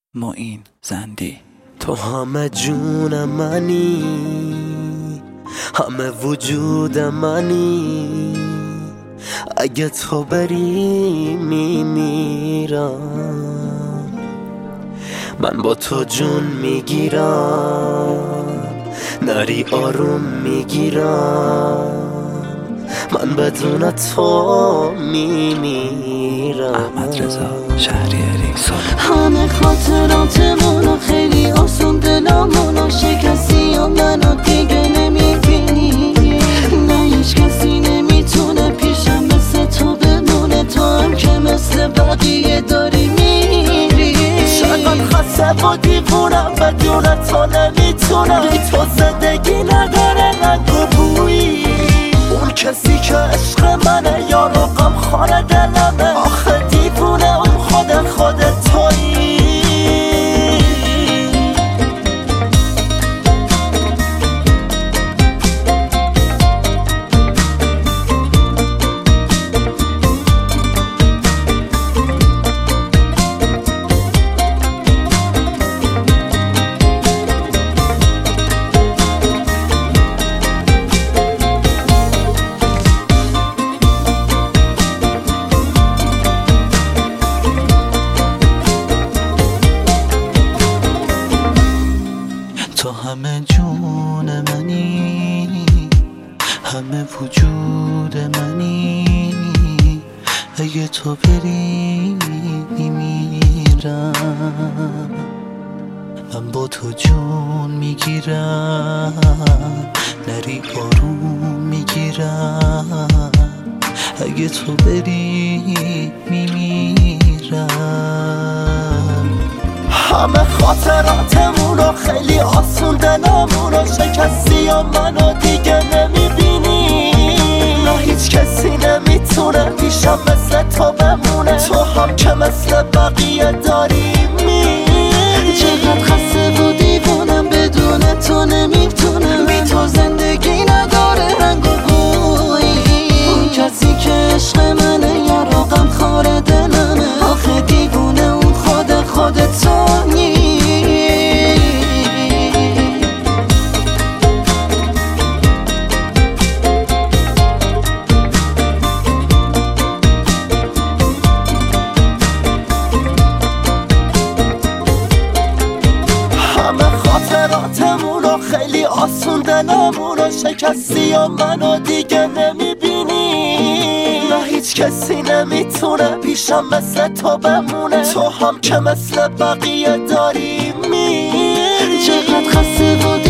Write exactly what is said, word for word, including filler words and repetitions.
معین زندی. تو همه جون منی، همه وجود منی، اگه تو بری میمیرم. من با تو جون میگیرم، نری آروم میگیرم، من بدون تو میمیرم. احمد رضا شهریاری. همه خاطراتمونو خیلی آسون دلامونو شکستی و منو دیگه نمیبینی. نه هیچ کسی نمیتونه پیشم مثل تو بمونه، تو هم که مثل بقیه داری میری. چقدر خسته و دیوونم، بدون تو نمیتونم. بی تو زندگی نداره رنگ و بویی. اون کسی که عشق منه یارو غم خاره دلمه، آخه دیوونه اون خود خود تویی. تو همه جون منی، همه وجود منی، اگه تو بری میمیرم. من با تو جون میگیرم، نری آروم میگیرم، اگه تو بری میمیرم. همه خاطراتمونو خیلی آسون دلمونو شکستی و منو دیگه نمیبینی. نه هیچ کسی نمیتونه پیشم مثل تو بمونه، تو هم که مثل بقیه داری میری. چقدر خسته و دیوونم، بدون تو نمیتونم. بی تو زندگی نداره رنگ و بویی. اون کسی که عشق منه یارو غم خاره دلمه، آخه دیوونه اون خود خود تو. خاطراتمونو خیلی آسون دلمونو شکستی و منو دیگه نمیبینی. نه هیچ کسی نمیتونه پیشم مثل تو بمونه، تو هم که مثل بقیه داری میری. چقدر خسته و